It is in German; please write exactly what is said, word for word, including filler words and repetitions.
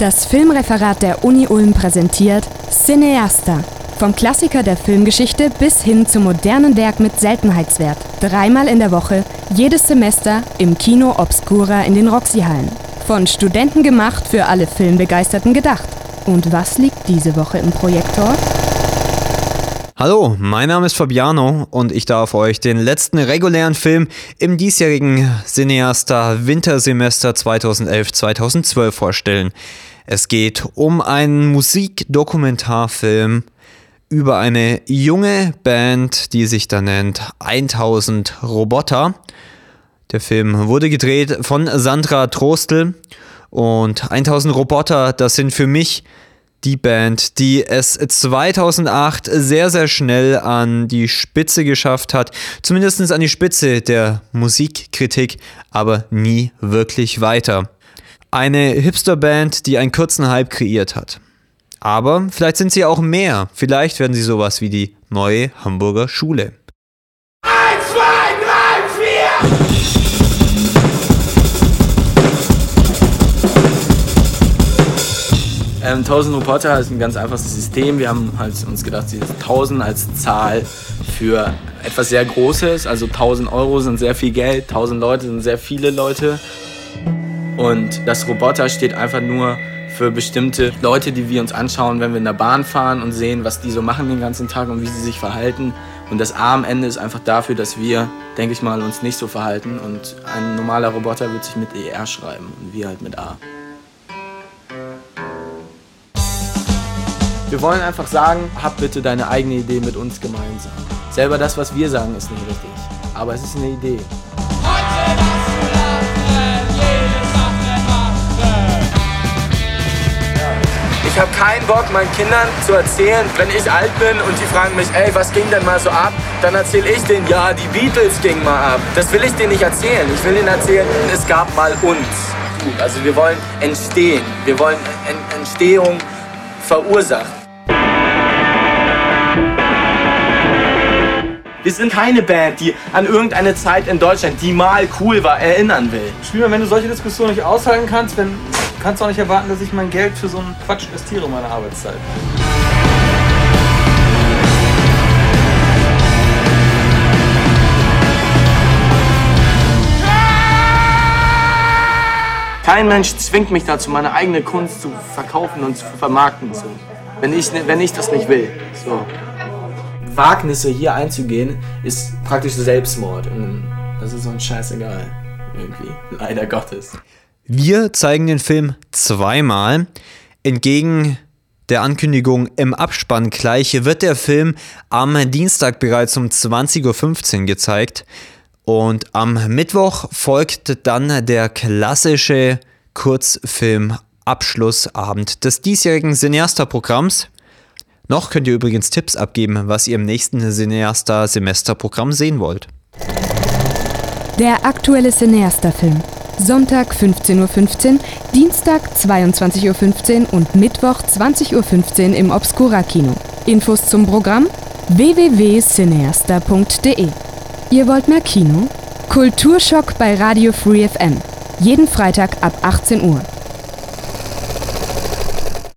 Das Filmreferat der Uni Ulm präsentiert Cineasta. Vom Klassiker der Filmgeschichte bis hin zum modernen Werk mit Seltenheitswert. Dreimal in der Woche, jedes Semester im Kino Obscura in den Roxy-Hallen. Von Studenten gemacht, für alle Filmbegeisterten gedacht. Und was liegt diese Woche im Projektor? Hallo, mein Name ist Fabiano und ich darf euch den letzten regulären Film im diesjährigen Cineasta Wintersemester zweitausendelf zweitausendzwölf vorstellen. Es geht um einen Musikdokumentarfilm über eine junge Band, die sich da nennt tausend Roboter. Der Film wurde gedreht von Sandra Trostel und tausend Roboter, das sind für mich die Band, die es zweitausendacht sehr, sehr schnell an die Spitze geschafft hat. Zumindest an die Spitze der Musikkritik, aber nie wirklich weiter. Eine Hipster-Band, die einen kurzen Hype kreiert hat. Aber vielleicht sind sie auch mehr. Vielleicht werden sie sowas wie die neue Hamburger Schule. Eins, zwei, drei, vier! Ähm, tausend Roboter ist ein ganz einfaches System. Wir haben halt uns gedacht, tausend als Zahl für etwas sehr Großes. Also tausend Euro sind sehr viel Geld, tausend Leute sind sehr viele Leute. Und das Roboter steht einfach nur für bestimmte Leute, die wir uns anschauen, wenn wir in der Bahn fahren und sehen, was die so machen den ganzen Tag und wie sie sich verhalten. Und das A am Ende ist einfach dafür, dass wir, denke ich mal, uns nicht so verhalten. Und ein normaler Roboter wird sich mit E R schreiben und wir halt mit A. Wir wollen einfach sagen, hab bitte deine eigene Idee mit uns gemeinsam. Selber das, was wir sagen, ist nicht richtig. Aber es ist eine Idee. Heute darfst du lachen, jede Sache machen. Ich habe keinen Bock, meinen Kindern zu erzählen, wenn ich alt bin und die fragen mich, ey, was ging denn mal so ab? Dann erzähle ich denen, ja, die Beatles gingen mal ab. Das will ich denen nicht erzählen. Ich will denen erzählen, es gab mal uns. Also wir wollen entstehen. Wir wollen en- Entstehung verursachen. Wir sind keine Band, die an irgendeine Zeit in Deutschland, die mal cool war, erinnern will. Spielmann, wenn du solche Diskussionen nicht aushalten kannst, dann kannst du auch nicht erwarten, dass ich mein Geld für so einen Quatsch investiere in meine Arbeitszeit. Kein Mensch zwingt mich dazu, meine eigene Kunst zu verkaufen und zu vermarkten. So. Wenn, ich, wenn ich das nicht will. So. Wagnisse hier einzugehen, ist praktisch Selbstmord. Und das ist uns scheißegal. Irgendwie. Leider Gottes. Wir zeigen den Film zweimal. Entgegen der Ankündigung im Abspann gleich wird der Film am Dienstag bereits um zwanzig Uhr fünfzehn gezeigt. Und am Mittwoch folgt dann der klassische Kurzfilm-Abschlussabend des diesjährigen Cineasta-Programms. Noch könnt ihr übrigens Tipps abgeben, was ihr im nächsten Cineasta-Semesterprogramm sehen wollt. Der aktuelle Cineasta-Film. Sonntag fünfzehn Uhr fünfzehn, Dienstag zweiundzwanzig Uhr fünfzehn und Mittwoch zwanzig Uhr fünfzehn im Obscura-Kino. Infos zum Programm w w w punkt cineasta punkt d e. Ihr wollt mehr Kino? Kulturschock bei Radio Free F M. Jeden Freitag ab achtzehn Uhr.